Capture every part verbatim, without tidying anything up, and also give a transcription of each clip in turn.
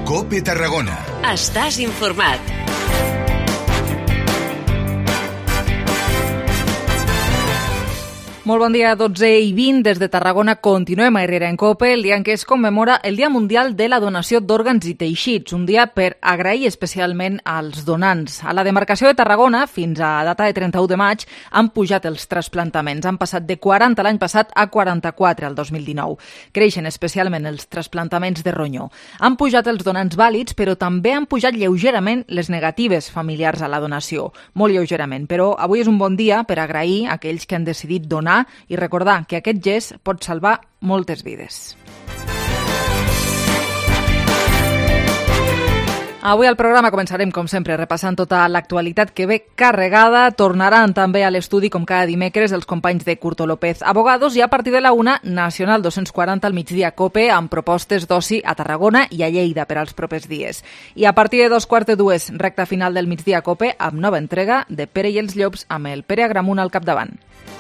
COPE Tarragona. Estàs informat. Molt bon dia, dotze i vint, des de Tarragona continuem a Herrera en COPE, el dia en què es commemora el Dia Mundial de la Donació d'Òrgans i Teixits, un dia per agrair especialment als donants. A la demarcació de Tarragona, fins a data de trenta-u de maig, han pujat els trasplantaments. Han passat de quaranta l'any passat a quaranta-quatre el dos mil dinou. Creixen especialment els trasplantaments de ronyó. Han pujat els donants vàlids, però també han pujat lleugerament les negatives familiars a la donació. Molt lleugerament, però avui és un bon dia per agrair a aquells que han decidit donar i recordar que aquest gest pot salvar moltes vides. Avui al programa començarem, com sempre, repassant tota l'actualitat que ve carregada. Tornaran també a l'estudi, com cada dimecres, els companys de Curto López Abogados, i a partir de la una, Nacional dos-cents quaranta al migdia COPE, amb propostes d'oci a Tarragona i a Lleida per als propers dies. I a partir de dos quarts de dues, recta final del migdia COPE, amb nova entrega de Pere i els Llops, amb el Pere Agramunt al capdavant.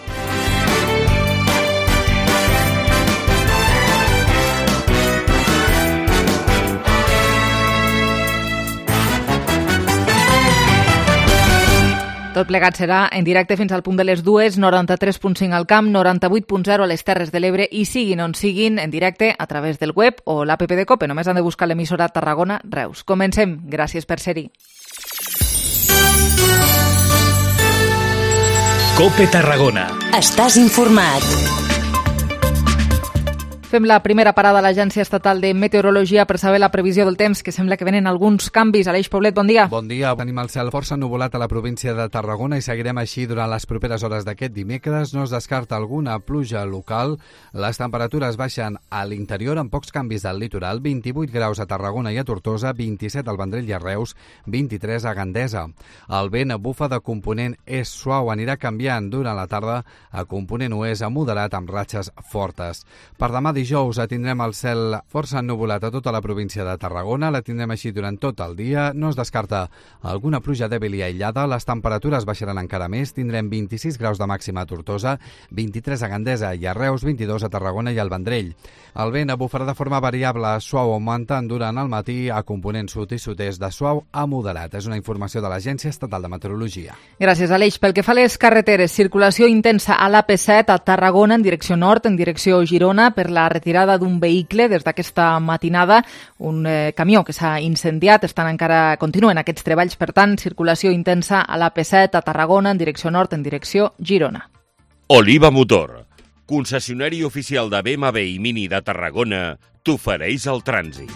Tot plegat serà en directe fins al punt de les dues, noranta-tres punt cinc al camp, noranta-vuit punt zero a les Terres de l'Ebre i siguin on siguin en directe a través del web o l'app de COPE. Només han de buscar l'emissora Tarragona Reus. Comencem. Gràcies per ser-hi. COPE Tarragona. Estàs informat. Fem la primera parada a l'Agència Estatal de Meteorologia per saber la previsió del temps, que sembla que venen alguns canvis. Aleix Poblet, bon dia. Bon dia. Tenim el cel força ennuvolat a la província de Tarragona i seguirem així durant les properes hores d'aquest dimecres. No es descarta alguna pluja local. Les temperatures baixen a l'interior amb pocs canvis al litoral. vint-i-vuit graus a Tarragona i a Tortosa, vint-i-set al Vendrell i a Reus, vint-i-tres a Gandesa. El vent bufa de component est suau, anirà canviant durant la tarda a component oest a moderat amb ratxes fortes. Per demà dijous tindrem el cel força ennuvolat a tota la província de Tarragona, la tindrem així durant tot el dia, no es descarta alguna pluja dèbil i aïllada, les temperatures baixaran encara més, tindrem vint-i-sis graus de màxima a Tortosa, vint-i-tres a Gandesa i a Reus, vint-i-dos a Tarragona i al Vendrell. El vent bufarà de forma variable, suau augmentant durant el matí a component sud i sud-est de suau a moderat. És una informació de l'Agència Estatal de Meteorologia. Gràcies, Aleix. Pel que fa a les carreteres, circulació intensa a l'A P set a Tarragona en direcció nord, en direcció Girona, per la retirada d'un vehicle des d'aquesta matinada, un eh, camió que s'ha incendiat, estan encara continuen aquests treballs, per tant, circulació intensa a l'A P set a Tarragona en direcció nord, en direcció Girona. Oliva Motor, concessionari oficial de B M W i Mini de Tarragona, t'ofereix el trànsit.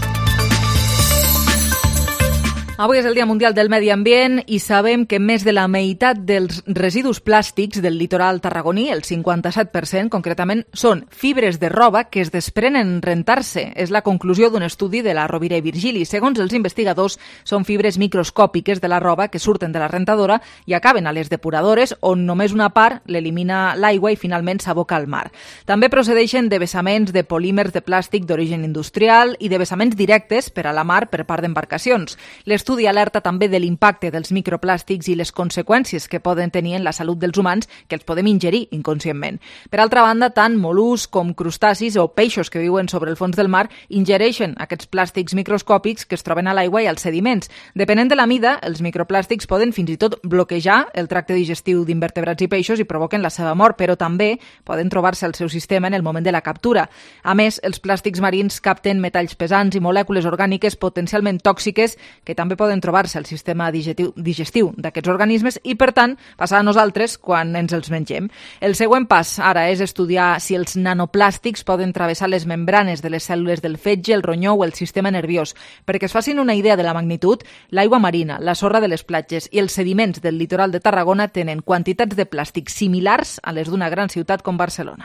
Avui és el Dia Mundial del Medi Ambient i sabem que més de la meitat dels residus plàstics del litoral tarragoní, el cinquanta-set per cent concretament, són fibres de roba que es desprenen en rentar-se. És la conclusió d'un estudi de la Rovira i Virgili. Segons els investigadors, són fibres microscòpiques de la roba que surten de la rentadora i acaben a les depuradores, on només una part l'elimina l'aigua i finalment s'aboca al mar. També procedeixen de vessaments de polímers de plàstic d'origen industrial i de vessaments directes per a la mar per part d'embarcacions. L'estudi L'estudi alerta també de l'impacte dels microplàstics i les conseqüències que poden tenir en la salut dels humans, que els podem ingerir inconscientment. Per altra banda, tant mol·luscs com crustacis o peixos que viuen sobre el fons del mar ingereixen aquests plàstics microscòpics que es troben a l'aigua i als sediments. Depenent de la mida, els microplàstics poden fins i tot bloquejar el tracte digestiu d'invertebrats i peixos i provoquen la seva mort, però també poden trobar-se al seu sistema en el moment de la captura. A més, els plàstics marins capten metalls pesants i molècules orgàniques potencialment tòxiques que també poden trobar-se al sistema digestiu, digestiu d'aquests organismes i, per tant, passar a nosaltres quan ens els mengem. El següent pas ara és estudiar si els nanoplàstics poden travessar les membranes de les cèl·lules del fetge, el ronyó o el sistema nerviós. Perquè es facin una idea de la magnitud, l'aigua marina, la sorra de les platges i els sediments del litoral de Tarragona tenen quantitats de plàstic similars a les d'una gran ciutat com Barcelona.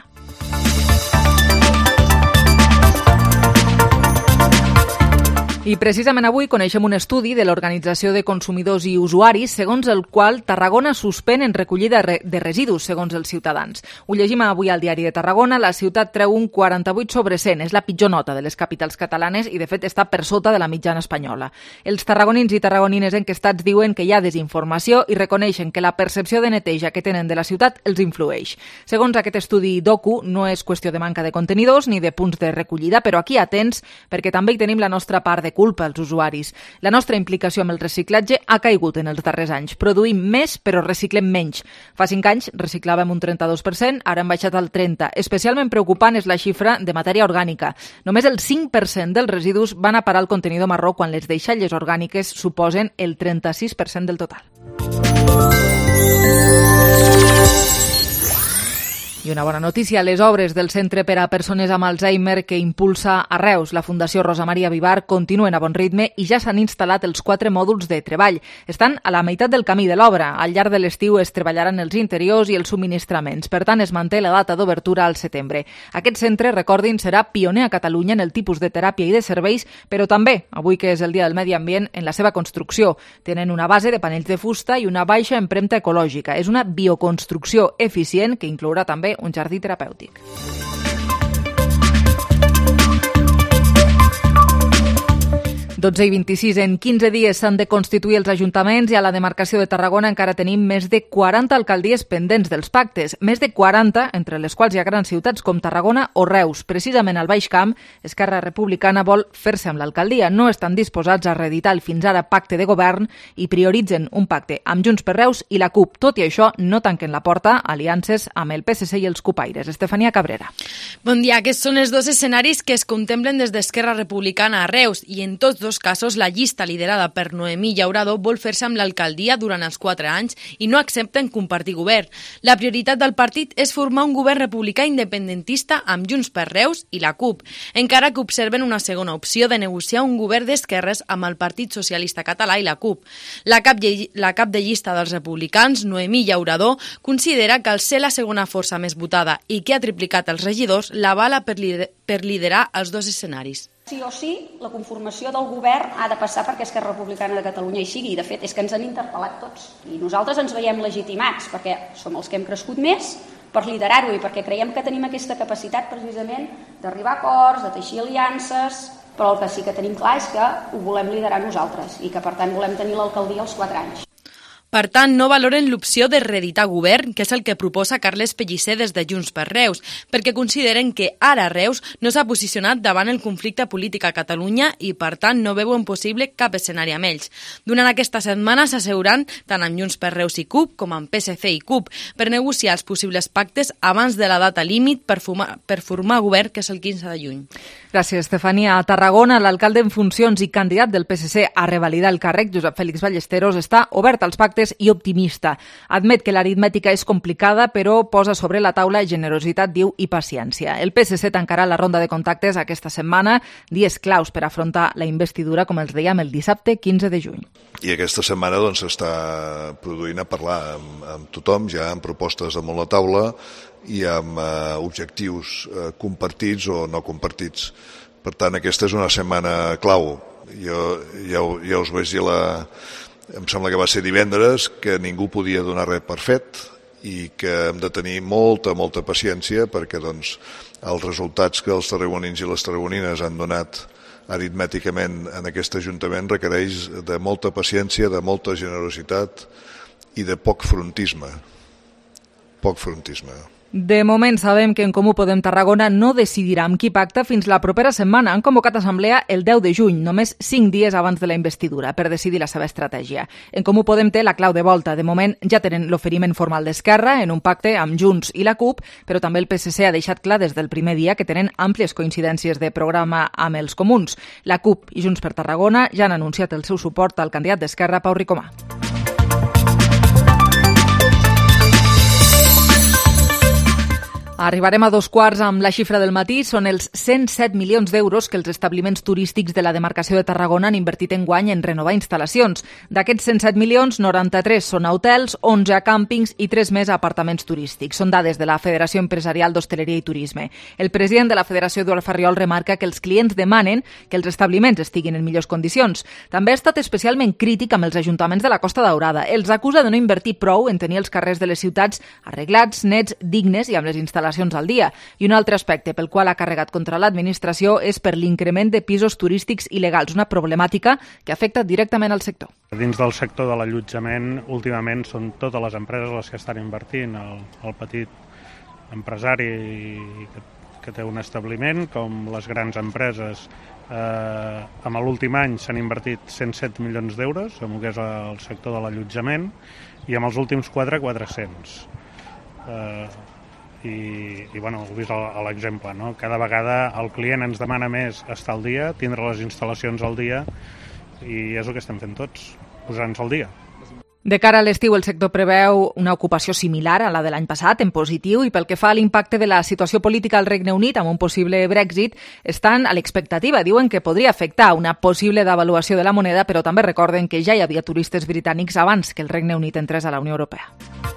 I precisament avui coneixem un estudi de l'Organització de Consumidors i Usuaris segons el qual Tarragona suspèn en recollida de residus, segons els ciutadans. Ho llegim avui al Diari de Tarragona. La ciutat treu un quaranta-vuit sobre cent. És la pitjor nota de les capitals catalanes i, de fet, està per sota de la mitjana espanyola. Els tarragonins i tarragonines enquestats diuen que hi ha desinformació i reconeixen que la percepció de neteja que tenen de la ciutat els influeix. Segons aquest estudi d'Ocu, no és qüestió de manca de contenidors ni de punts de recollida, però aquí atents, perquè també hi tenim la nostra part de culpa als usuaris. La nostra implicació amb el reciclatge ha caigut en els darrers anys. Produïm més, però reciclem menys. Fa cinc anys reciclàvem un trenta-dos per cent, ara hem baixat al trenta per cent. Especialment preocupant és la xifra de matèria orgànica. Només el cinc per cent dels residus van a parar al contenidor marró quan les deixalles orgàniques suposen el trenta-sis per cent del total. I una bona notícia, les obres del Centre per a Persones amb Alzheimer que impulsa a Reus la Fundació Rosa Maria Vivar continuen a bon ritme i ja s'han instal·lat els quatre mòduls de treball. Estan a la meitat del camí de l'obra. Al llarg de l'estiu es treballaran els interiors i els subministraments. Per tant, es manté la data d'obertura al setembre. Aquest centre, recordin, serà pioner a Catalunya en el tipus de teràpia i de serveis, però també, avui que és el Dia del Medi Ambient, en la seva construcció. Tenen una base de panells de fusta i una baixa empremta ecològica. És una bioconstrucció eficient que inclourà també un jardí terapèutic. dotze i vint-i-sis. En quinze dies s'han de constituir els ajuntaments i a la demarcació de Tarragona encara tenim més de quaranta alcaldies pendents dels pactes. Més de quaranta, entre les quals hi ha grans ciutats com Tarragona o Reus. Precisament al Baix Camp, Esquerra Republicana vol fer-se amb l'alcaldia. No estan disposats a reeditar el fins ara pacte de govern i prioritzen un pacte amb Junts per Reus i la CUP. Tot i això, no tanquen la porta a aliances amb el P S C i els cupaires. Estefania Cabrera. Bon dia. Aquests són els dos escenaris que es contemplen des d'Esquerra Republicana a Reus i en tots dos casos, la llista liderada per Noemí Llaurador vol fer-se amb l'alcaldia durant els quatre anys i no accepten compartir govern. La prioritat del partit és formar un govern republicà independentista amb Junts per Reus i la CUP, encara que observen una segona opció de negociar un govern d'esquerres amb el Partit Socialista Català i la CUP. La cap, la cap de llista dels republicans, Noemí Llaurador, considera que al ser la segona força més votada i que ha triplicat els regidors, l'avala per, lider per liderar els dos escenaris. Sí o sí, la conformació del govern ha de passar perquè Esquerra Republicana de Catalunya hi sigui. I, de fet, és que ens han interpel·lat tots. I nosaltres ens veiem legitimats perquè som els que hem crescut més per liderar-ho i perquè creiem que tenim aquesta capacitat precisament d'arribar a acords, de teixir aliances, però el que sí que tenim clar és que ho volem liderar nosaltres i que, per tant, volem tenir l'alcaldia els quatre anys. Per tant, no valoren l'opció de reeditar govern, que és el que proposa Carles Pellicer des de Junts per Reus, perquè consideren que ara Reus no s'ha posicionat davant el conflicte polític a Catalunya i, per tant, no veuen possible cap escenari amb ells. Durant aquesta setmana s'asseuran tant amb Junts per Reus i CUP com amb P S C i CUP per negociar els possibles pactes abans de la data límit per, fumar, per formar govern, que és el quinze de juny. Gràcies, Estefania. A Tarragona, l'alcalde en funcions i candidat del P S C a revalidar el càrrec, Josep Fèlix Ballesteros, està obert als pactes i optimista. Admet que l'aritmètica és complicada, però posa sobre la taula generositat, diu, i paciència. El P S C tancarà la ronda de contactes aquesta setmana, dies claus per afrontar la investidura, com els dèiem, el dissabte quinze de juny. I aquesta setmana doncs, s'està produint a parlar amb, amb tothom, ja amb propostes damunt la taula i amb eh, objectius eh, compartits o no compartits. Per tant, aquesta és una setmana clau. Jo ja, ja us vaig dir la... Em sembla que va ser divendres, que ningú podia donar res per fet i que hem de tenir molta, molta paciència perquè doncs, els resultats que els tarragonins i les tarragonines han donat aritmèticament en aquest Ajuntament requereix de molta paciència, de molta generositat i de poc frontisme. Poc frontisme. De moment sabem que en Comú Podem Tarragona no decidirà amb qui pacta fins la propera setmana. Han convocat assemblea el deu de juny, només cinc dies abans de la investidura, per decidir la seva estratègia. En Comú Podem té la clau de volta. De moment ja tenen l'oferiment formal d'Esquerra en un pacte amb Junts i la CUP, però també el P S C ha deixat clar des del primer dia que tenen àmplies coincidències de programa amb els comuns. La CUP i Junts per Tarragona ja han anunciat el seu suport al candidat d'Esquerra, Pau Ricomà. Arribarem a dos quarts amb la xifra del matí. Són els cent set milions d'euros que els establiments turístics de la demarcació de Tarragona han invertit en guany en renovar instal·lacions. D'aquests cent set milions, noranta-tres són a hotels, onze a càmpings i tres més a apartaments turístics. Són dades de la Federació Empresarial d'Hostaleria i Turisme. El president de la Federació, Eduard Farriol, remarca que els clients demanen que els establiments estiguin en millors condicions. També ha estat especialment crític amb els ajuntaments de la Costa Daurada. Els acusa de no invertir prou en tenir els carrers de les ciutats arreglats, nets, dignes i amb les instal·lacions al dia. I un altre aspecte pel qual ha carregat contra l'administració és per l'increment de pisos turístics il·legals, una problemàtica que afecta directament al sector. Dins del sector de l'allotjament, últimament són totes les empreses les que estan invertint, el, el petit empresari que, que té un establiment, com les grans empreses Eh, amb l'últim any s'han invertit cent set milions d'euros en el que és el sector de l'allotjament i amb els últims quatre, quatre-cents. Eh, i, i bueno, heu vist l'exemple, no? Cada vegada el client ens demana més estar al dia, tindre les instal·lacions al dia, i és el que estem fent tots, posar-nos al dia. De cara a l'estiu, el sector preveu una ocupació similar a la de l'any passat, en positiu, i pel que fa a l'impacte de la situació política al Regne Unit amb un possible Brexit, estan a l'expectativa. Diuen que podria afectar una possible devaluació de la moneda, però també recorden que ja hi havia turistes britànics abans que el Regne Unit entrés a la Unió Europea.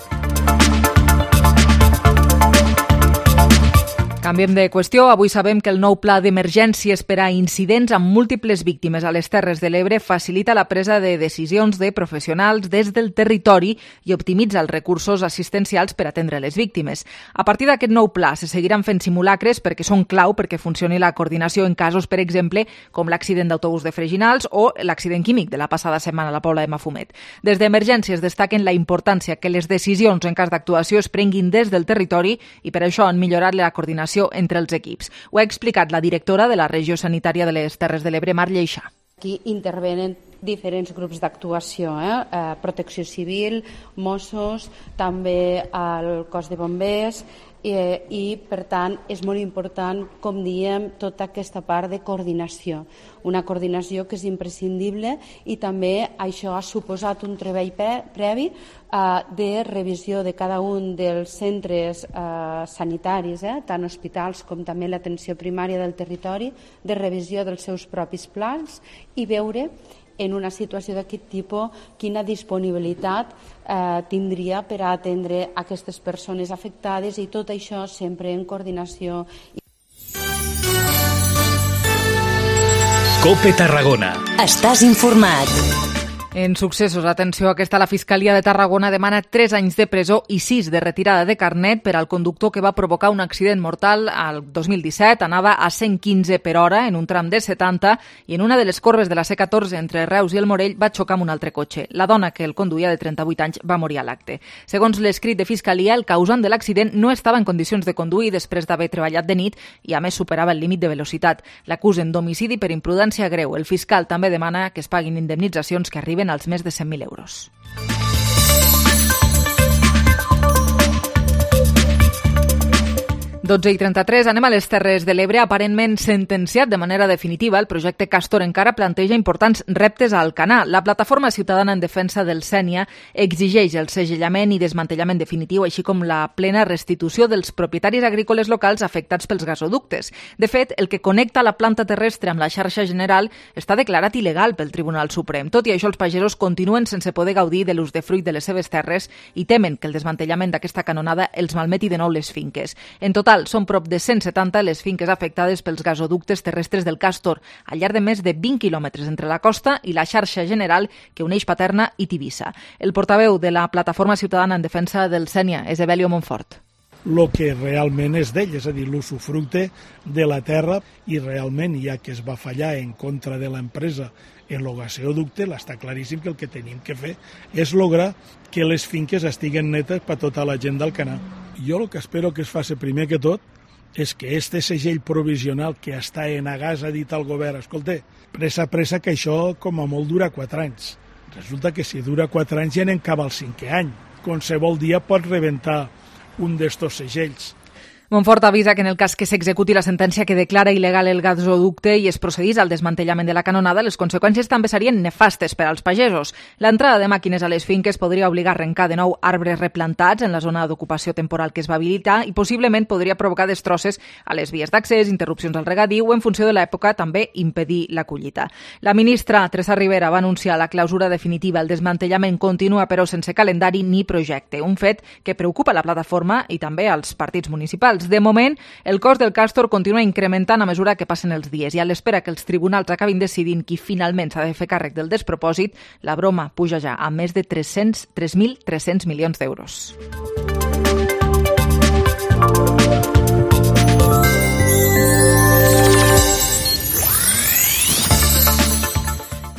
Canviem de qüestió. Avui sabem que el nou pla d'emergències per a incidents amb múltiples víctimes a les Terres de l'Ebre facilita la presa de decisions de professionals des del territori i optimitza els recursos assistencials per atendre les víctimes. A partir d'aquest nou pla se seguiran fent simulacres perquè són clau perquè funcioni la coordinació en casos, per exemple, com l'accident d'autobús de Freginals o l'accident químic de la passada setmana a la Pobla de Mafumet. Des d'emergències destaquen la importància que les decisions en cas d'actuació es prenguin des del territori i per això han millorat la coordinació entre els equips. Ho ha explicat la directora de la Regió Sanitària de les Terres de l'Ebre, Mar Lleixa. Aquí intervenen diferents grups d'actuació, eh? Eh, Protecció Civil, Mossos, també el cos de bombers, eh, i per tant és molt important, com diem, tota aquesta part de coordinació, una coordinació que és imprescindible, i també això ha suposat un treball previ eh, de revisió de cada un dels centres eh, sanitaris, eh, tant hospitals com també l'atenció primària del territori, de revisió dels seus propis plans i veure en una situació d'aquest tipus quina disponibilitat eh, tindria per a atendre aquestes persones afectades, i tot això sempre en coordinació. COPE Tarragona. Estàs informat. En successos, atenció, aquesta la Fiscalia de Tarragona demana tres anys de presó i sis de retirada de carnet per al conductor que va provocar un accident mortal al dos mil disset. Anava a cent quinze per hora en un tram de setanta i en una de les corbes de la C catorze entre Reus i el Morell va xocar amb un altre cotxe. La dona que el conduïa, de trenta-vuit anys, va morir a l'acte. Segons l'escrit de Fiscalia, el causant de l'accident no estava en condicions de conduir després d'haver treballat de nit i, a més, superava el límit de velocitat. L'acusen d'homicidi per imprudència greu. El fiscal també demana que es paguin indemnitzacions que arriben als més de cent mil euros. dotze i trenta-tres, anem a les Terres de l'Ebre. Aparentment sentenciat de manera definitiva, el projecte Castor encara planteja importants reptes a Alcanar. La plataforma ciutadana en defensa del Sénia exigeix el segellament i desmantellament definitiu, així com la plena restitució dels propietaris agrícoles locals afectats pels gasoductes. De fet, el que connecta la planta terrestre amb la xarxa general està declarat il·legal pel Tribunal Suprem. Tot i això, els pagesos continuen sense poder gaudir de l'usdefruit de les seves terres i temen que el desmantellament d'aquesta canonada els malmeti de nou les finques. En total, són prop de cent setanta les finques afectades pels gasoductes terrestres del Castor, al llarg de més de vint quilòmetres entre la costa i la xarxa general que uneix Paterna i Tivissa. El portaveu de la Plataforma Ciutadana en Defensa del Sénia és Evelio Montfort. El que realment és d'ell, és a dir, l'usufructe de la terra, i realment, ja que es va fallar en contra de l'empresa en el gasoducte, està claríssim que el que tenim que fer és lograr que les finques estiguen netes per tota la gent del canal. Jo el que espero que es faci primer que tot és que este segell provisional que està en agàs ha dit al govern, escolta, pressa, pressa, que això com a molt dura quatre anys. Resulta que si dura quatre anys ja n'en acaba el cinquè any. Qualsevol dia pot rebentar un d'estos segells. Montfort avisa que en el cas que s'executi la sentència que declara il·legal el gasoducte i es procedís al desmantellament de la canonada, les conseqüències també serien nefastes per als pagesos. L'entrada de màquines a les finques podria obligar a arrencar de nou arbres replantats en la zona d'ocupació temporal que es va habilitar i possiblement podria provocar destrosses a les vies d'accés, interrupcions al regadiu o, en funció de l'època, també impedir la collita. La ministra Teresa Rivera va anunciar la clausura definitiva. El desmantellament continua, però sense calendari ni projecte, un fet que preocupa la plataforma i també als partits municipals. De moment, el cost del Castor continua incrementant a mesura que passen els dies i a l'espera que els tribunals acabin decidint qui finalment s'ha de fer càrrec del despropòsit, la broma puja ja a més de tres mil tres-cents milions d'euros.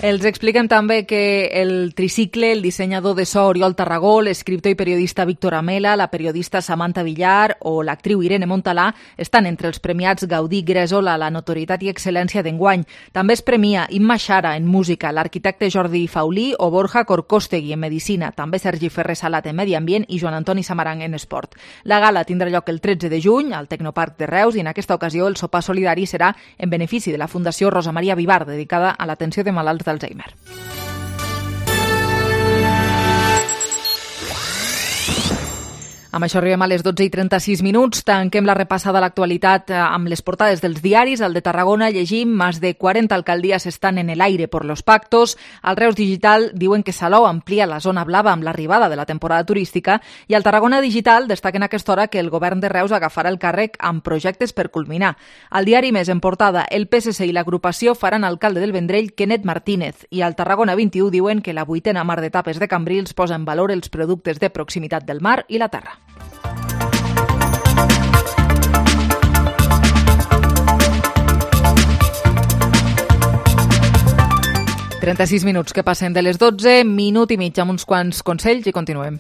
Els expliquem també que el tricicle, el dissenyador de so Oriol Tarragó, l'escriptor i periodista Víctor Amela, la periodista Samantha Villar o l'actriu Irene Montalà estan entre els premiats Gaudí Gresol a la notorietat i excel·lència d'enguany. També es premia Imma Xara en música, l'arquitecte Jordi Faulí o Borja Corcostegui en medicina, també Sergi Ferrer Salat en medi ambient i Joan Antoni Samarang en esport. La gala tindrà lloc el tretze de juny al Tecnoparc de Reus i en aquesta ocasió el sopar solidari serà en benefici de la Fundació Rosa Maria Vivar, dedicada a l'atenció de malalts d'Alzheimer. Amb això arribem a les dotze i trenta-sis minuts. Tanquem la repassada a l'actualitat amb les portades dels diaris. Al de Tarragona llegim más de cuarenta alcaldías están en el aire por los pactos. Al Reus Digital diuen que Salou amplia la zona blava amb l'arribada de la temporada turística i al Tarragona Digital destaquen a aquesta hora que el govern de Reus agafarà el càrrec amb projectes per culminar. Al diari Més en portada, el P S C i l'agrupació faran alcalde del Vendrell Kenneth Martínez i al Tarragona vint-i-u diuen que la vuitena mar d'etapes de Cambrils posa en valor els productes de proximitat del mar i la terra. trenta-sis minuts que passen de les dotze, minut i mig amb uns quants consells i continuem.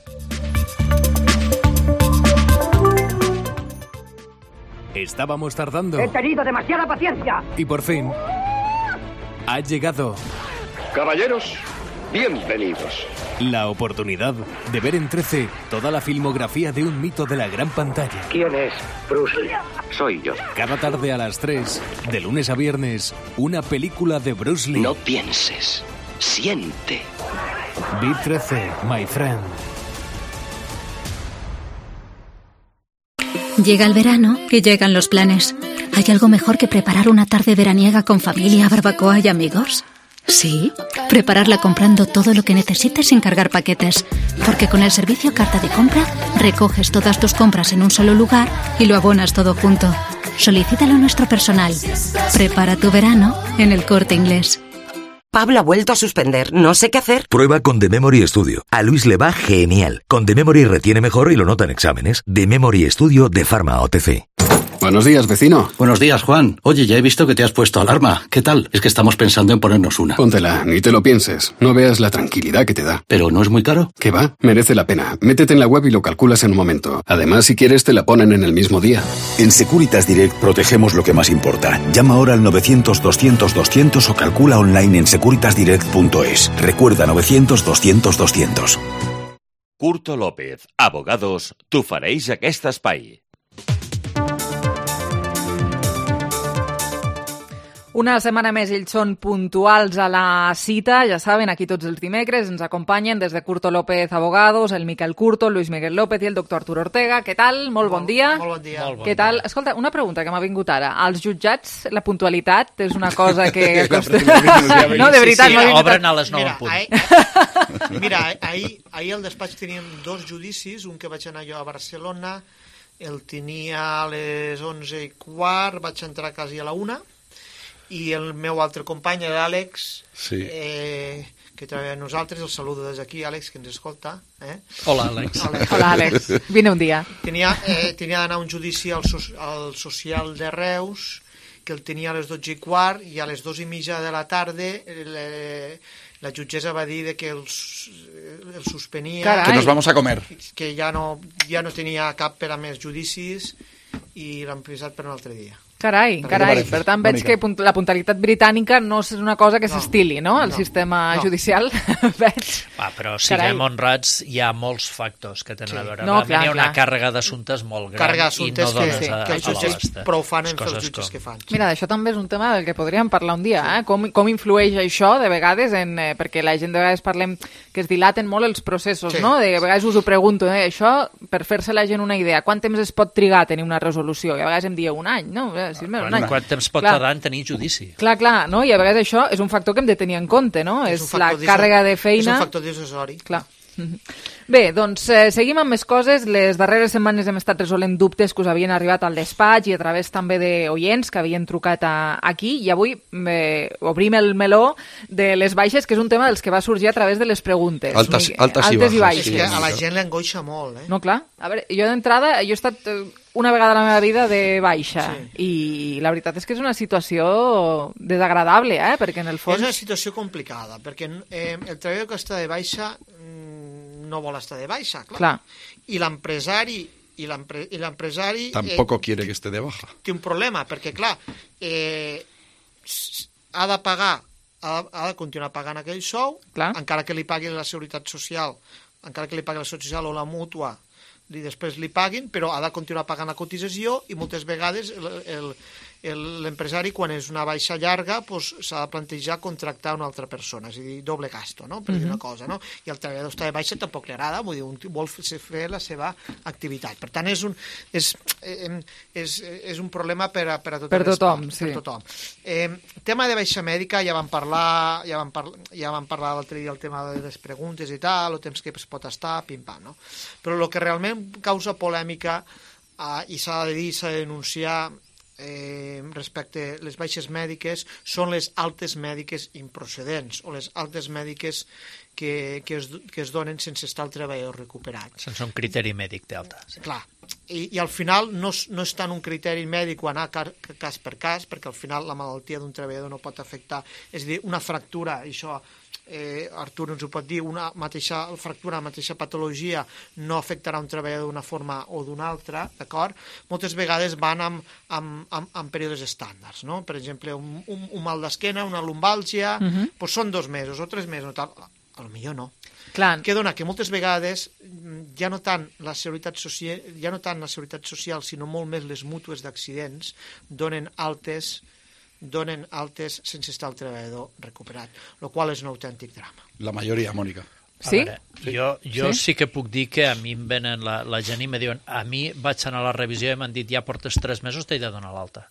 Estábamos tardando. He tenido demasiada paciencia. Y por fin ha llegado. Caballeros, bienvenidos. La oportunidad de ver en trece toda la filmografía de un mito de la gran pantalla. ¿Quién es Bruce Lee? Soy yo. Cada tarde a las tres, de lunes a viernes, una película de Bruce Lee. No pienses, siente. V trece, my friend. Llega el verano y llegan los planes. ¿Hay algo mejor que preparar una tarde veraniega con familia, barbacoa y amigos? Sí, prepararla comprando todo lo que necesites sin cargar paquetes, porque con el servicio Carta de Compra recoges todas tus compras en un solo lugar y lo abonas todo junto. Solicítalo a nuestro personal. Prepara tu verano en El Corte Inglés. Pablo ha vuelto a suspender, no sé qué hacer. Prueba con The Memory Studio. A Luis le va genial. Con The Memory retiene mejor y lo nota en exámenes. The Memory Studio de Pharma O T C. Buenos días, vecino. Buenos días, Juan. Oye, ya he visto que te has puesto alarma. ¿Qué tal? Es que estamos pensando en ponernos una. Póntela, ni te lo pienses. No veas la tranquilidad que te da. ¿Pero no es muy caro? ¿Qué va? Merece la pena. Métete en la web y lo calculas en un momento. Además, si quieres, te la ponen en el mismo día. En Securitas Direct protegemos lo que más importa. Llama ahora al novecientos doscientos doscientos o calcula online en securitas direct punto es. Recuerda novecientos doscientos doscientos. Curto López, abogados, t'ofereix aquest espai. Una setmana més ells són puntuals a la cita, ja saben, aquí tots els dimecres ens acompanyen des de Curto López Abogados, el Miquel Curto, el Luis Miguel López i el doctor Arturo Ortega. Què tal? Molt bon dia. Molt bon dia. Què tal? Escolta, una pregunta que m'ha vingut ara. Als jutjats la puntualitat és una cosa que... No, de veritat. Sí, sí, obren a les nou en punt. Ahir, mira, ahir, ahir al despatx teníem dos judicis, un que vaig anar jo a Barcelona, el tenia a les onze i quart, vaig entrar quasi a la una, i el meu altre company, l'Àlex, sí. eh, que treballa amb nosaltres, el saludo des d'aquí, Àlex, que ens escolta. Eh? Hola, Àlex. Hola, Àlex. Vine un dia. Tenia, eh, tenia d'anar a un judici al, so al social de Reus, que el tenia a les dotze i quart, i a les dos i mitja de la tarda le, la jutgessa va dir de que el, el suspenia... Carai. Que nos vamos a comer. Que ja no, ja no tenia cap per a més judicis i l'han prisat per un altre dia. Carai, carai. Per tant, veig que la puntualitat britànica no és una cosa que s'estili, no?, al sistema judicial. Va, però siguem honrats, hi ha molts factors que tenen a veure. Hi ha una càrrega d'assumptes molt gran i no dones a l'abast. Prou fan en fer els jutges que fan. Mira, això també és un tema del que podríem parlar un dia, eh? Com, com influeix això, de vegades, en, eh, perquè la gent de vegades parlem que es dilaten molt els processos, no? De vegades us ho pregunto, eh? Això, per fer-se la gent una idea, quant temps es pot trigar a tenir una resolució? I a vegades em dieu un any, no? Sí, bueno, quant temps pot tardar en tenir judici? Clar, clar, no? I a vegades això és un factor que hem de tenir en compte, no? És, és la càrrega de feina... És un factor decisori. Clar. Bé, doncs eh, seguim amb més coses. Les darreres setmanes hem estat resolent dubtes que us havien arribat al despatx i a través també d'oients que havien trucat a, aquí, i avui eh, obrim el meló de les baixes, que és un tema dels que va sorgir a través de les preguntes. Altes, altes, altes i baixes. És que a la gent li angoixa molt, eh? No, clar. A veure, jo d'entrada, jo he estat... Eh, una vegada a la meva vida de baixa sí. i la veritat és que és una situació desagradable, eh? Perquè en el fons... És una situació complicada, perquè eh, el treballador que està de baixa mm, no vol estar de baixa, clar. clar. I l'empresari i l'empresari... Tampoco eh, quiere que esté de baja. Té un problema, perquè, clar, eh, ha de pagar, ha de, ha de continuar pagant aquell sou, clar. encara que li pagui la seguretat social, encara que li pagui la seguretat social o la mútua, i després li paguin, però ha de continuar pagant la cotització i moltes vegades l'empresari, quan és una baixa llarga, pues, s'ha de plantejar contractar una altra persona, és a dir, doble gasto, no? per dir una cosa, no? I el treballador està de baixa tampoc li agrada, vull dir, un vol fer la seva activitat. Per tant, és un, és, és, és un problema per a, per a totes per tothom, les parts. Sí. Per tothom. Eh, tema de baixa mèdica, ja vam parlar, ja vam, par ja vam parlar l'altre dia el tema de les preguntes i tal, el temps que es pot estar, pim-pam, no? Però el que realment causa polèmica, eh, i s'ha de dir, s'ha de denunciar, Eh, respecte a les baixes mèdiques són les altes mèdiques improcedents o les altes mèdiques que, que, es, que es donen sense estar el treballador recuperat. Sense un criteri mèdic d'alta. Sí. Clar, I, i al final no, no és tant un criteri mèdic o anar car, cas per cas, perquè al final la malaltia d'un treballador no pot afectar, és a dir, una fractura, i això eh, Artur ens ho pot dir, una mateixa fractura, una mateixa patologia no afectarà un treballador d'una forma o d'una altra, d'acord? Moltes vegades van amb, amb, amb, amb períodes estàndards, no? Per exemple, un, un, un mal d'esquena, una lumbàlgia, uh -huh. doncs són dos mesos o tres mesos, tal. A lo millor no. Clar. Que dona que moltes vegades ja no tant la seguretat social, ja no tant la seguretat social, sinó molt més les mútues d'accidents donen altes donen altes sense estar el treballador recuperat, el qual és un autèntic drama. La majoria, Mònica. Sí? Veure, jo jo sí? sí que puc dir que a mi em venen la, la gent i me diuen, a mi vaig anar a la revisió i m'han dit, ja portes tres mesos, t'he de donar l'alta.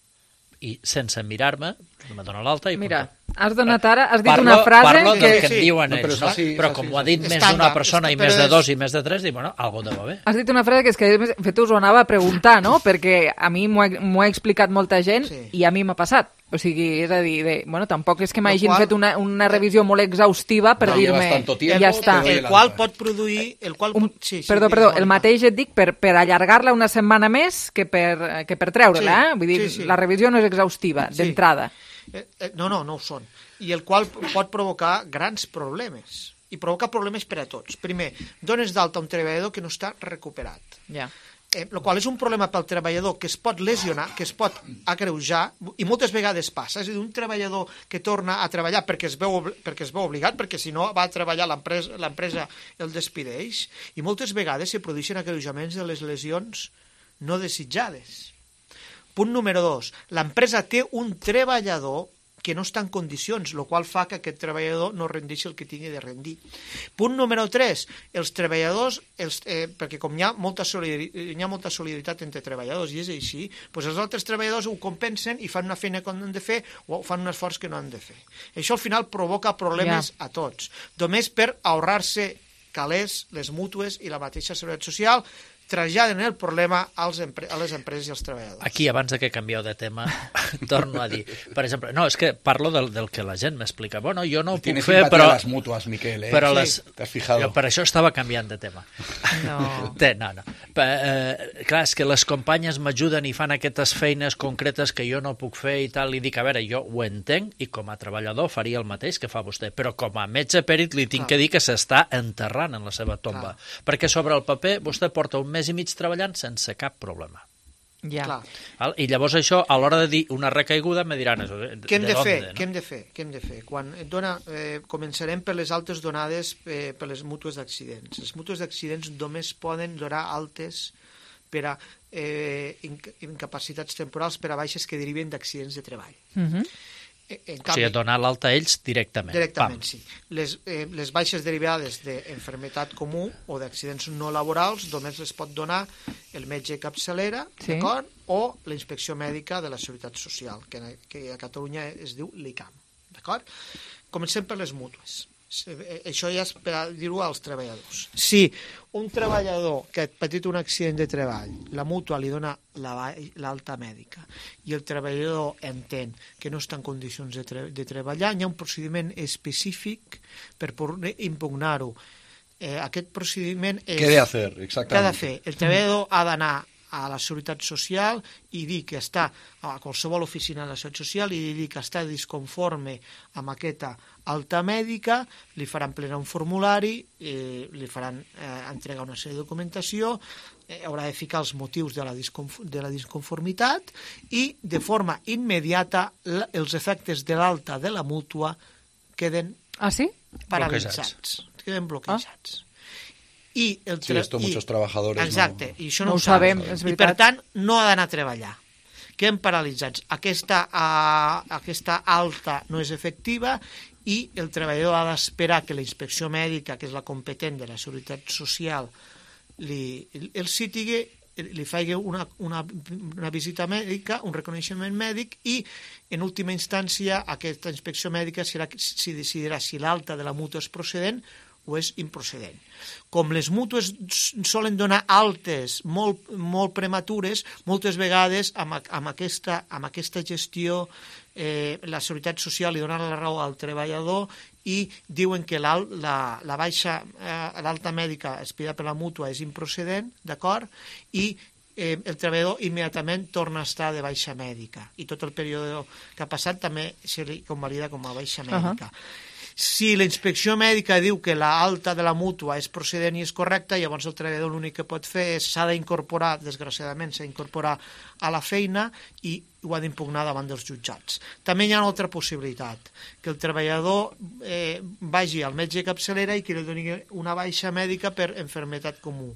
I sense mirar-me, me dona l'alta i... Mira, has donat ara, has dit parlo, una frase... Parlo que... del que sí. em diuen no, ells, però, no? sí, però sí, com sí, ho ha dit sí. més Estàndard, d'una persona i més de és... dos i més de tres, dic, bueno, algo deu bé. Has dit una frase que és que de fet us ho anava a preguntar, no? Perquè a mi m'ho ha, ha explicat molta gent sí. i a mi m'ha passat. O sigui, és a dir, de, bueno, tampoc és que m'hagin qual... fet una, una revisió molt exhaustiva per no, dir-me... Ja està. El qual pot produir... El qual pot... Un, sí, sí, perdó, perdó, el mateix et dic per, per allargar-la una setmana més que per, que per treure-la, sí, eh? Vull dir, sí, sí. La revisió no és exhaustiva, sí. d'entrada. Eh, eh, no, no, no ho són. I el qual pot provocar grans problemes. I provoca problemes per a tots. Primer, dones d'alta un treballador que no està recuperat. Ja. Eh, el qual és un problema pel treballador que es pot lesionar, que es pot agreujar, i moltes vegades passa. És a dir, un treballador que torna a treballar perquè es veu, perquè es veu obligat, perquè si no va a treballar l'empresa, l'empresa el despideix, i moltes vegades se produeixen agreujaments de les lesions no desitjades. Punt número dos, l'empresa té un treballador que no està en condicions, el qual fa que aquest treballador no rendeixi el que tingui de rendir. Punt número tres, els treballadors, els, eh, perquè com hi ha, molta hi ha molta solidaritat entre treballadors i és així, doncs els altres treballadors ho compensen i fan una feina que no han de fer o fan un esforç que no han de fer. Això al final provoca problemes yeah. a tots. Només per ahorrar-se calés, les mútues i la mateixa seguretat social, traslladen el problema als a les empreses i als treballadors. Aquí, abans de que canvieu de tema, torno a dir, per exemple, no, és que parlo del, del que la gent m'explica. Bueno, jo no ho puc fer, però... les mútues, Miquel, eh? Però sí, les... T'has fijado? Jo per això estava canviant de tema. No. Té, no, no. Pa, eh, clar, és que les companyes m'ajuden i fan aquestes feines concretes que jo no puc fer i tal, i dic, a veure, jo ho entenc i com a treballador faria el mateix que fa vostè, però com a metge pèrit li tinc clar. que dir que s'està enterrant en la seva tomba. Clar. Perquè sobre el paper vostè porta un mes i mig treballant sense cap problema. Ja. Clar. I llavors això, a l'hora de dir una recaiguda, me diran... De, què hem de, de fer? No? Què hem de fer? Què hem de fer? Quan et dona, eh, començarem per les altes donades eh, per les mútues d'accidents. Les mútues d'accidents només poden donar altes per a eh, incapacitats temporals per a baixes que deriven d'accidents de treball. Mhm. Mm En canvi, o sigui, donar l'alta a ells directament. Directament, Pam. sí. Les, eh, les baixes derivades d'enfermetat comú o d'accidents no laborals només les pot donar el metge capçalera, sí. d'acord? O la inspecció mèdica de la Seguretat Social, que, que a Catalunya es diu l'I C A M, d'acord? Comencem per les mútues. Això ja és per dir-ho als treballadors. Si un treballador que ha patit un accident de treball, la mútua li dona l'alta mèdica i el treballador entén que no està en condicions de, tre de treballar, hi ha un procediment específic per poder impugnar-ho. Eh, aquest procediment és... Què ha de fer, exactament? Què ha de fer? El treballador ha d'anar a la Seguretat Social i dir que està a qualsevol oficina de la Seguretat Social i dir que està disconforme amb aquesta alta mèdica, li faran plenar un formulari, eh, li faran eh, entregar una sèrie de documentació, eh, haurà de ficar els motius de la, de la disconformitat i de forma immediata la, els efectes de l'alta de la mútua queden ah, sí? paralitzats, queden bloquejats. Ah. I el sí, esto muchos trabajadores exacte, no, i això no, no ho ho sabem, sabem. és I per veritat. tant no ha d'anar a treballar, queden paralitzats. Aquesta, uh, aquesta alta no és efectiva i el treballador ha d'esperar que la inspecció mèdica, que és la competent de la Seguretat Social, li, el citigui, li faci una, una, una visita mèdica, un reconeixement mèdic i, en última instància, aquesta inspecció mèdica serà, si decidirà si l'alta de la mútua és procedent o és improcedent. Com les mútues solen donar altes molt, molt prematures, moltes vegades amb, amb, aquesta, amb aquesta gestió eh, la Seguretat Social li dona la raó al treballador i diuen que la, la, la baixa, eh, l'alta mèdica expedida per la mútua és improcedent, d'acord? I eh, el treballador immediatament torna a estar de baixa mèdica i tot el període que ha passat també se li convalida com a baixa mèdica. Uh-huh. Si la inspecció mèdica diu que l'alta de la mútua és procedent i és correcta, llavors el treballador l'únic que pot fer és s'ha d'incorporar, desgraciadament s'ha d'incorporar a la feina i ho ha d'impugnar davant dels jutjats. També hi ha una altra possibilitat, que el treballador eh, vagi al metge de capçalera i que li doni una baixa mèdica per enfermetat comú.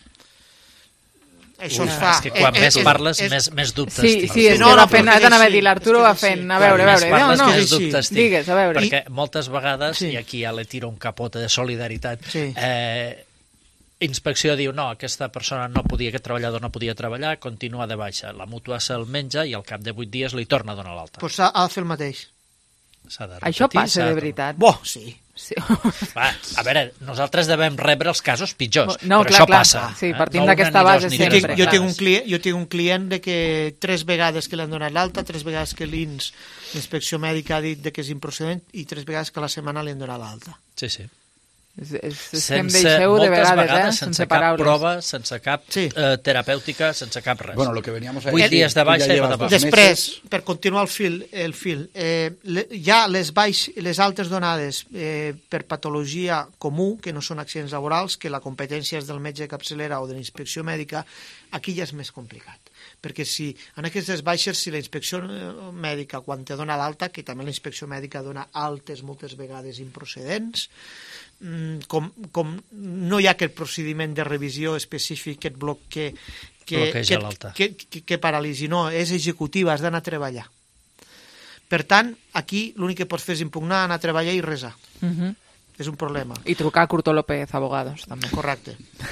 Això Ui, es fa. És que quan eh, més eh, parles, és, més, més dubtes sí, tinc. sí, és no, que no, va fent, t'anava a dir, l'Arturo va fent, a veure, a veure, Quan no, més no, parles, més dubtes tinc. Digues, a veure. Perquè moltes vegades, Sí. i aquí ja le tiro un capote de solidaritat, Sí. eh, inspecció diu, no, aquesta persona no podia, aquest treballador no podia treballar, continua de baixa. La mútua se'l menja i al cap de vuit dies li torna a donar l'alta. Pues ha, ha de fer el mateix. S'ha de Això repetir, passa s'ha de veritat. Bo, sí. Sí. Va, a veure, nosaltres devem rebre els casos pitjors, No, però clar, això clar. passa. Sí, eh? partint No d'aquesta una, ni base dos, ni sempre. tres Jo tinc, jo, tinc un vegades. client, jo tinc un client de que tres vegades que li han donat l'alta, tres vegades que l'I N S, l'inspecció mèdica, ha dit de que és improcedent i tres vegades que a la setmana li han donat l'alta. Sí, sí. És, és, és que em Sense, deixeu de moltes vegades, vegades, eh? sense cap paraules. prova, sense cap Sí. eh, terapèutica, sense cap res. Bueno, lo que veníamos a Vuit decir, dies de tú baixa ya i va llevas de dos baixa. Després, meses. per continuar el fil, el fil eh, le, ja les, baix, les altes donades eh, per patologia comú, que no són accidents laborals, que la competència és del metge de capçalera o de la inspecció mèdica, aquí ja és més complicat. Perquè si en aquestes baixes, si la inspecció mèdica, quan te dona l'alta, que també la inspecció mèdica dona altes moltes vegades improcedents, com, com no hi ha aquest procediment de revisió específic, aquest bloc que, que, Bloqueja que, l'alta. que, que, que paralitzi, no, és executiva, has d'anar a treballar. Per tant, aquí l'únic que pots fer és impugnar, anar a treballar i resar. Uh -huh. És un problema. I trucar a Curto López Abogados, també. Correcte.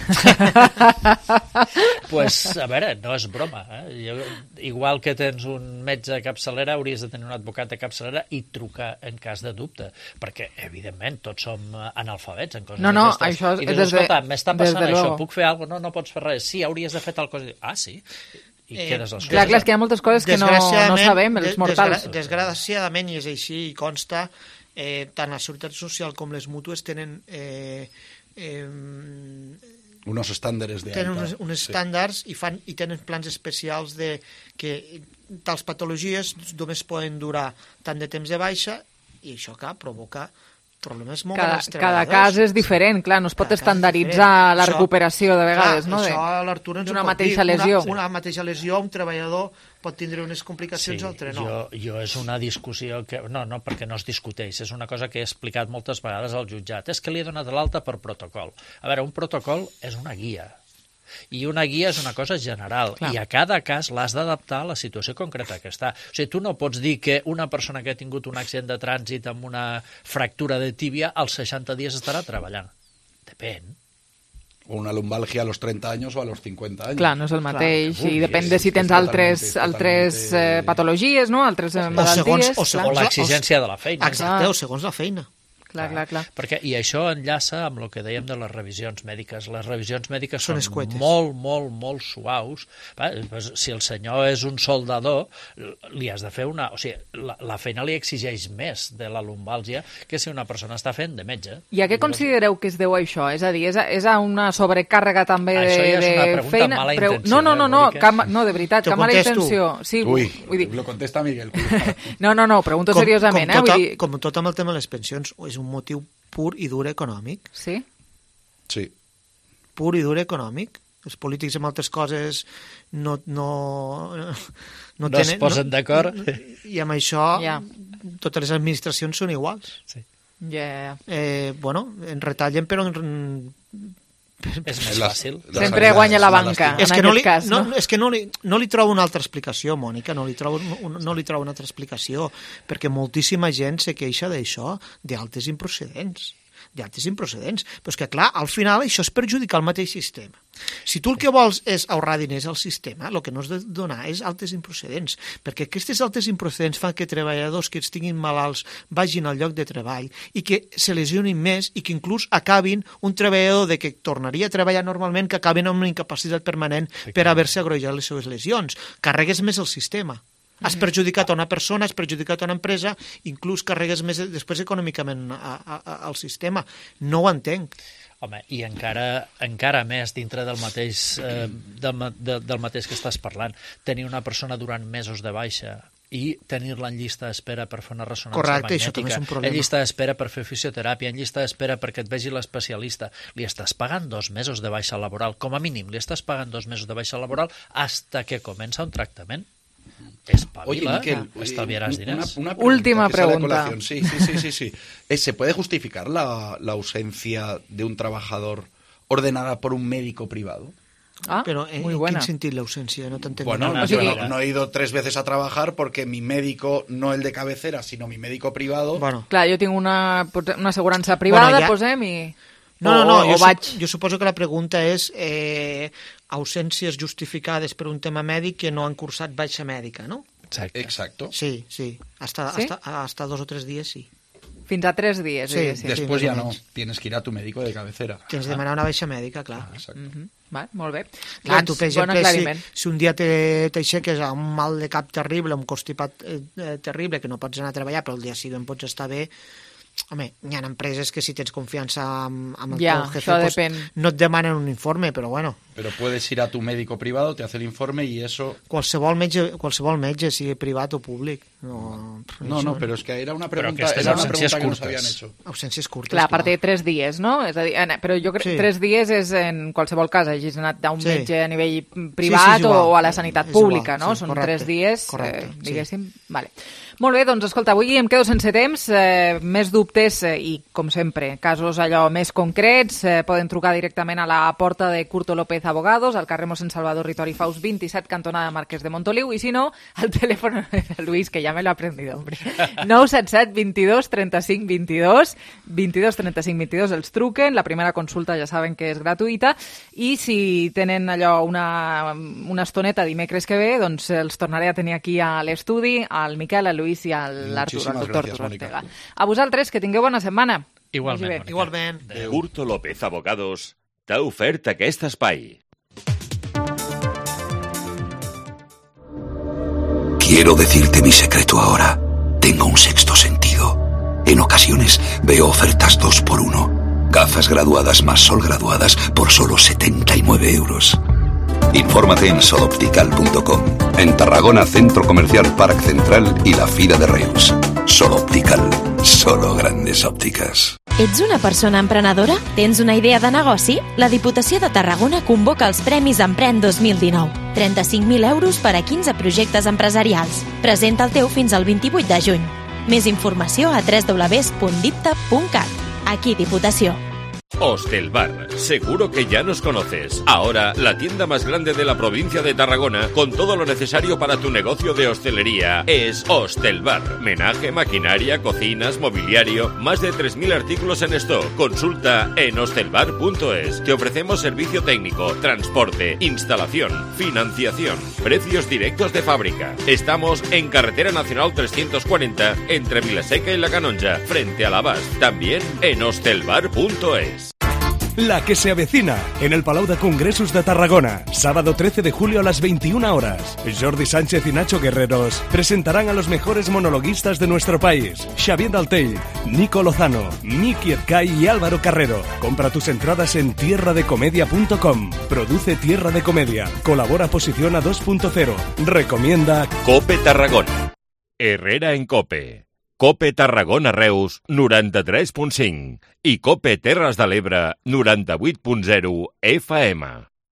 Pues, a veure, no és broma. Eh? Jo, igual que tens un metge de capçalera, hauries de tenir un advocat de capçalera i trucar en cas de dubte. Perquè, evidentment, tots som analfabets en coses No, no, d'aquestes. això és I dius, des de- escolta, m'està passant des de això, luego. puc fer alguna cosa? No, no pots fer res. Sí, hauries de fer tal cosa. Ah, sí? I Eh, quedes les Clar, coses. clar, és que hi ha moltes coses que no, no Desgraciadament, sabem, els des- mortals. desgra- Desgraciadament, i és així, i consta, eh, tant la Seguretat Social com les mútues tenen... Eh, eh, Unos estándares de tenen alta. uns, uns Sí. estàndards i, fan, i tenen plans especials de que tals patologies només poden durar tant de temps de baixa i això que provoca problemes molt Cada, grans als cada treballadors. cas és diferent, clar, no es pot Cada cas és estandarditzar diferent. la Això- recuperació de vegades, clar, no? Això l'Artur ens ho D'una pot mateixa dir. lesió. Una, una mateixa lesió, un treballador pot tindre unes complicacions, Sí, altre no. jo, jo és una discussió que... No, no, perquè no es discuteix. És una cosa que he explicat moltes vegades al jutjat. És que li he donat l'alta per protocol. A veure, un protocol és una guia. I una guia és una cosa general. Clar. I a cada cas l'has d'adaptar a la situació concreta que està. O sigui, tu no pots dir que una persona que ha tingut un accident de trànsit amb una fractura de tíbia als seixanta dies estarà treballant. Depèn. O una lumbalgia a los treinta años o a los cincuenta años. Clar, no és el mateix, Clar, i ui, depèn és- de si tens és altres, totalmente- altres totalmente- eh, patologies, no? Altres eh, O segons, malalties. o clar. segons O l'exigència de la feina. Exacte, Ah. o segons la feina. Clar, clar, clar. Perquè, I això enllaça amb el que dèiem de les revisions mèdiques. Les revisions mèdiques són, són escuetes. molt, molt, molt suaus. Va? Si el senyor és un soldador, li has de fer una... O sigui, la, la feina li exigeix més de la lumbàlgia que si una persona està fent de metge. I a què considereu que es deu això? És a dir, és a, és a una sobrecàrrega també de, això ja és una pregunta feina? mala Preu... intenció. No, no, no, no, eh, cap, no, de veritat, cap mala intenció. Sí, Ui, vull dir... lo contesta Miguel. No, no, no, pregunto com, seriosament. Com, eh? tot, Vull dir... com tot amb el tema de les pensions, és un motiu pur i dur econòmic. Sí? Sí. Pur i dur econòmic. Els polítics amb altres coses no, no, no, no tenen, es posen no, d'acord. I amb això yeah. totes les administracions són iguals. Sí. Yeah. Eh, bueno, en retallen, però... En... És més fàcil. Sempre guanya la banca, en és que aquest no li, cas. No? No, és que no li, no li trobo una altra explicació, Mònica, no li trobo, no, no li trobo una altra explicació, perquè moltíssima gent se queixa d'això, d'altes improcedents. d'altres improcedents. Però és que, clar, al final això és perjudicar el mateix sistema. Si tu el que vols és ahorrar diners al sistema, el que no has de donar és altes improcedents, perquè aquestes altes improcedents fan que treballadors que estiguin malalts vagin al lloc de treball i que se lesionin més i que inclús acabin un treballador de que tornaria a treballar normalment que acabin amb una incapacitat permanent per haver-se agreujat les seves lesions. Carregues més el sistema. Has perjudicat a una persona, has perjudicat a una empresa, inclús carregues més després econòmicament a, a, a, al sistema. No ho entenc. Home, i encara, encara més dintre del mateix, eh, del, de, del mateix que estàs parlant. Tenir una persona durant mesos de baixa i tenir-la en llista d'espera per fer una ressonància Correcte, magnètica, això també és un problema. en llista d'espera per fer fisioteràpia, en llista d'espera perquè et vegi l'especialista. Li estàs pagant dos mesos de baixa laboral, com a mínim, li estàs pagant dos mesos de baixa laboral hasta que comença un tractament. Espabila, Oye, Miquel, estalviarás diners. Una, una pregunta Última que sale a pregunta. colación. Sí, sí, sí, sí, sí. Eh, ¿Se puede justificar la, la ausencia de un trabajador ordenada por un médico privado? Ah, Però en, muy en buena. quin sentit l'ausencia? No t'entenc. Bueno, no, no, o sigui, yo no, no he ido tres veces a trabajar porque mi médico, no el de cabecera, sino mi médico privado... Bueno. Clar, jo tinc una, una assegurança privada, Bueno, ja- posem, i... No, no, no, o, jo, o vaig... su jo suposo que la pregunta és eh, ausències justificades per un tema mèdic que no han cursat baixa mèdica, no? Exacte. Exacto. Sí, sí. Hasta, ¿Sí? hasta, hasta dos o tres días sí. Fins a tres dies, Sí, diguéssim. Después sí, ya més o no. menys. Tienes que ir a tu médico de cabecera. Tens de demanar una baixa mèdica, clar. Ah, exacto. Mhm. Val, molt bé. Clar, Doncs, tu, per bon exemple, si, aclariment. si un dia te- t'aixeques amb un mal de cap terrible, un constipat eh, eh, terrible, que no pots anar a treballar, però el dia següent pots estar bé, home, hi ha empreses que si tens confiança amb, amb el Ja, teu jefe, això pues, depèn. no et demanen un informe, però bueno, Pero puedes ir a tu médico privado, te hace el informe y eso... qualsevol metge, qualsevol metge sigui privat o públic. No, No, no, pero es que era una Però pregunta, aquestes era una ausències pregunta que nos curtes. habían hecho. Ausències curtes. Clar, a part de tres dies, no? És a dir, en- però jo crec que Sí. tres dies és en qualsevol cas, hagis anat a un Sí. metge a nivell Sí, privat sí, és igual. o a la sanitat És pública, igual, no? sí, Són correcte, tres dies, correcte, eh, sí. diguéssim. Vale. Molt bé, doncs escolta, avui em quedo sense temps, eh, més dubtes eh, i, com sempre, casos allò més concrets, eh, poden trucar directament a la porta de Curto López Abogados, al carrer Mossèn Salvador Ritori Faus vint-i-set, cantonada Marquès de Montoliu, i si no, al telèfon de Luis, que ja me lo he aprendido, hombre. nou set set veintidós trenta-cinc veintidós, veintidós trenta-cinc veintidós els truquen, la primera consulta ja saben que és gratuïta, i si tenen allò una, una estoneta dimecres que ve, doncs els tornaré a tenir aquí a l'estudi, al Miquel, al Luis i a l'Artur, Muchísimas al doctor gracias, Ortega. Mónica. A vosaltres, que tingueu bona setmana. Igualment, Vagi bé. Mònica. Igualment. Curto López Abogados t'ha ofert aquest espai. Quiero decirte mi secreto ahora. Tengo un sexto sentido. En ocasiones veo ofertas dos por uno. Gafas graduadas más sol graduadas por solo setenta y nueve euros. Infórmate en soloptical punto com. En Tarragona, Centro Comercial Parc Central i la Fira de Reus. Soloptical. Solo grandes òptiques. Ets una persona emprenedora? Tens una idea de negoci? La Diputació de Tarragona convoca els Premis Emprèn dos mil dinou. trenta-cinc mil euros per a quinze projectes empresarials. Presenta el teu fins al vint-i-vuit de juny. Més informació a w w w punt dipta punt cat. Aquí Diputació. Hostelbar. Seguro que ya nos conoces. Ahora, la tienda más grande de la provincia de Tarragona, con todo lo necesario para tu negocio de hostelería, es Hostelbar. Menaje, maquinaria, cocinas, mobiliario, más de tres mil artículos en stock. Consulta en hostelbar punto es. Te ofrecemos servicio técnico, transporte, instalación, financiación, precios directos de fábrica. Estamos en Carretera Nacional trescientos cuarenta, entre Vilaseca y La Canonja, frente a l'Abast. También en hostelbar punto es. La que se avecina en el Palau de Congressos de Tarragona, sábado trece de julio a las veintiuna horas. Jordi Sánchez y Nacho Guerreros presentarán a los mejores monologuistas de nuestro país. Xavier Daltell, Nico Lozano, Miki Ercay y Álvaro Carrero. Compra tus entradas en tierra de comedia punto com. Produce Tierra de Comedia. Colabora Posiciona dos punto cero. Recomienda Cope Tarragona. Herrera en Cope. Cope Tarragona Reus, noranta-tres punt cinc i Cope Terres de l'Ebre, noranta-vuit punt zero F M.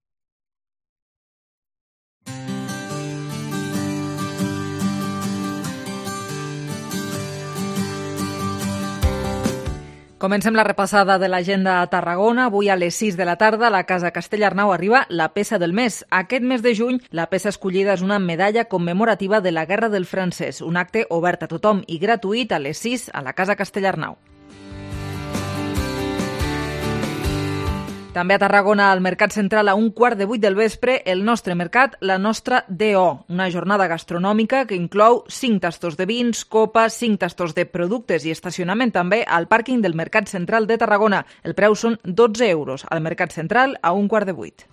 Comencem la repassada de l'agenda a Tarragona. Avui a les sis de la tarda a la Casa Castellarnau arriba la peça del mes. Aquest mes de juny la peça escollida és una medalla commemorativa de la Guerra del Francès, un acte obert a tothom i gratuït a les sis a la Casa Castellarnau. També a Tarragona, al Mercat Central, a un quart de vuit del vespre, el nostre mercat, la nostra D O, una jornada gastronòmica que inclou cinc tastos de vins, copes, cinc tastos de productes i estacionament també al pàrquing del Mercat Central de Tarragona. El preu són dotze euros, al Mercat Central a un quart de vuit.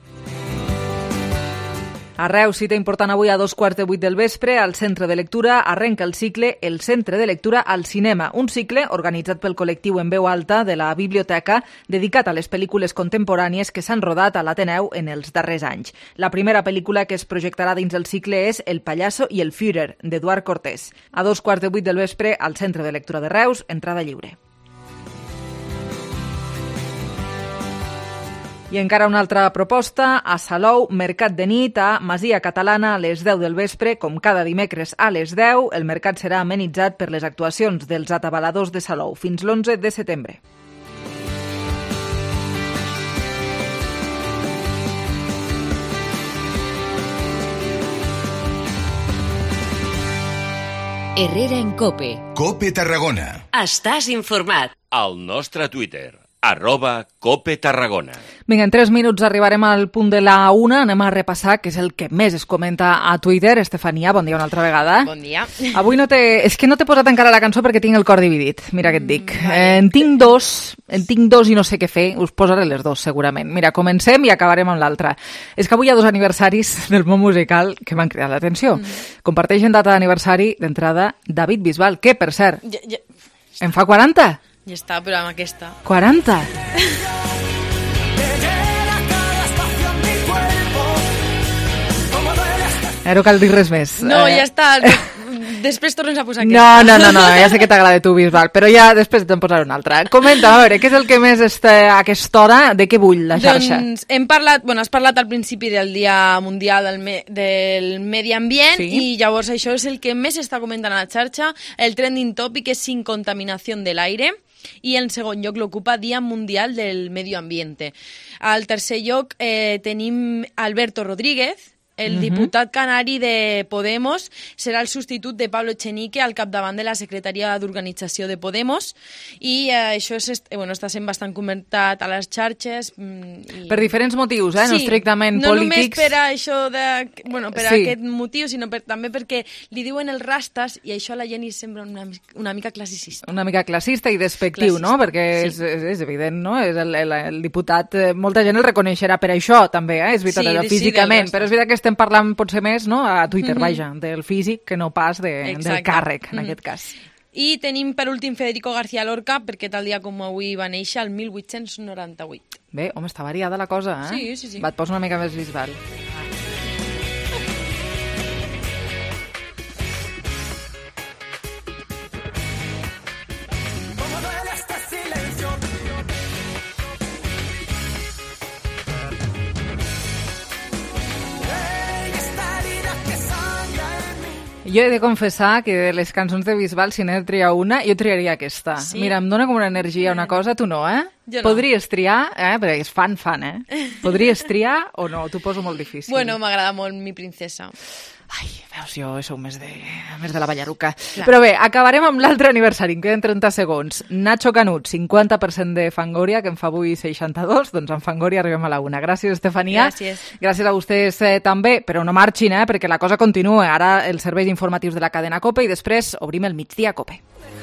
A Reus, cita important avui a dos quarts de vuit del vespre, al Centre de Lectura arrenca el cicle El Centre de Lectura al Cinema, un cicle organitzat pel col·lectiu En Veu Alta de la Biblioteca, dedicat a les pel·lícules contemporànies que s'han rodat a l'Ateneu en els darrers anys. La primera pel·lícula que es projectarà dins el cicle és El pallasso i el Führer, d'Eduard Cortés. A dos quarts de vuit del vespre, al Centre de Lectura de Reus, entrada lliure. I encara una altra proposta, a Salou, mercat de nit a Masia Catalana a les deu del vespre, com cada dimecres a les deu. El mercat serà amenitzat per les actuacions dels atabaladors de Salou fins l'onze de setembre. Herrera en Cope. Cope Tarragona. Estàs informat. Al nostre Twitter, arroba Cope Tarragona. Vinga, en tres minuts arribarem al punt de la una. Anem a repassar què és el que més es comenta a Twitter. Estefania, bon dia una altra vegada. Bon dia. Avui no t'he... És que no t'he posat encara la cançó perquè tinc el cor dividit. Mira què et dic. Mm, vale. En tinc dos, en tinc dos i no sé què fer. Us posaré les dos, segurament. Mira, comencem i acabarem amb l'altra. És que avui hi ha dos aniversaris del món musical que m'han cridat l'atenció. Mm. Comparteixen data d'aniversari d'entrada David Bisbal, que, per cert, ja, ja... en fa quaranta. Ja està, però amb aquesta. quaranta? Ara no cal dir res més. No, ja està. Després tornes a posar aquesta. No, no, no, no, ja sé que t'agrada tu, Bisbal, però ja després te'n posaré una altra. Comenta, a veure, què és el que més està a aquesta hora? De què bull la xarxa? Doncs hem parlat, bueno, has parlat al principi del Dia Mundial del, me, del Medi Ambient, sí. I llavors això és el que més està comentant a la xarxa. El trending topic és sin contaminació de l'aire. I en segon lloc l'ocupa Dia Mundial del Medio Ambiente. Al tercer lloc eh, tenim Alberto Rodríguez, el uh-huh. diputat canari de Podemos, serà el substitut de Pablo Echenique al capdavant de la Secretaria d'Organització de Podemos, i eh, això és, bueno, està sent bastant comentat a les xarxes. I... Per diferents motius, eh? Sí, no estrictament no polítics. No només per a això de... Bueno, per sí. aquest motiu, sinó per, també perquè li diuen els rastas i això a la gent hi sembla una, una mica classicista. Una mica classista i despectiu, classista. No? Perquè sí. és, és, és evident, no? És el, el, el diputat, molta gent el reconeixerà per això, també, eh? És veritat, sí, allò, físicament, sí, però és veritat que estem parlant potser més, no?, a Twitter, mm-hmm. vaja, del físic que no pas de, del càrrec, en mm-hmm. aquest cas. I tenim per últim Federico García Lorca, perquè tal dia com avui va néixer el mil vuit-cents noranta-vuit. Bé, home, està variada la cosa, eh? Sí, sí, sí. Va, et poso una mica més Bisbal. Jo he de confessar que de les cançons de Bisbal, si n'he de triar una, jo triaria aquesta. Sí? Mira, em dona com una energia una cosa, tu no, eh? Jo no. Podries triar, eh? Perquè és fan, fan, eh? Podries triar o no? T'ho poso molt difícil. Bueno, m'agrada molt Mi princesa. Ai, veus, jo sou més de, més de la Ballaruca. Clar. Però bé, acabarem amb l'altre aniversari, en queden trenta segons. Nacho Canut, cinquanta per cent de Fangoria, que en fa avui seixanta-dos, doncs en Fangoria arribem a la una. Gràcies, Estefania. Gràcies. Gràcies a vostès eh, també, però no marxin, eh, perquè la cosa continua. Ara els serveis informatius de la cadena COPE i després obrim el migdia COPE.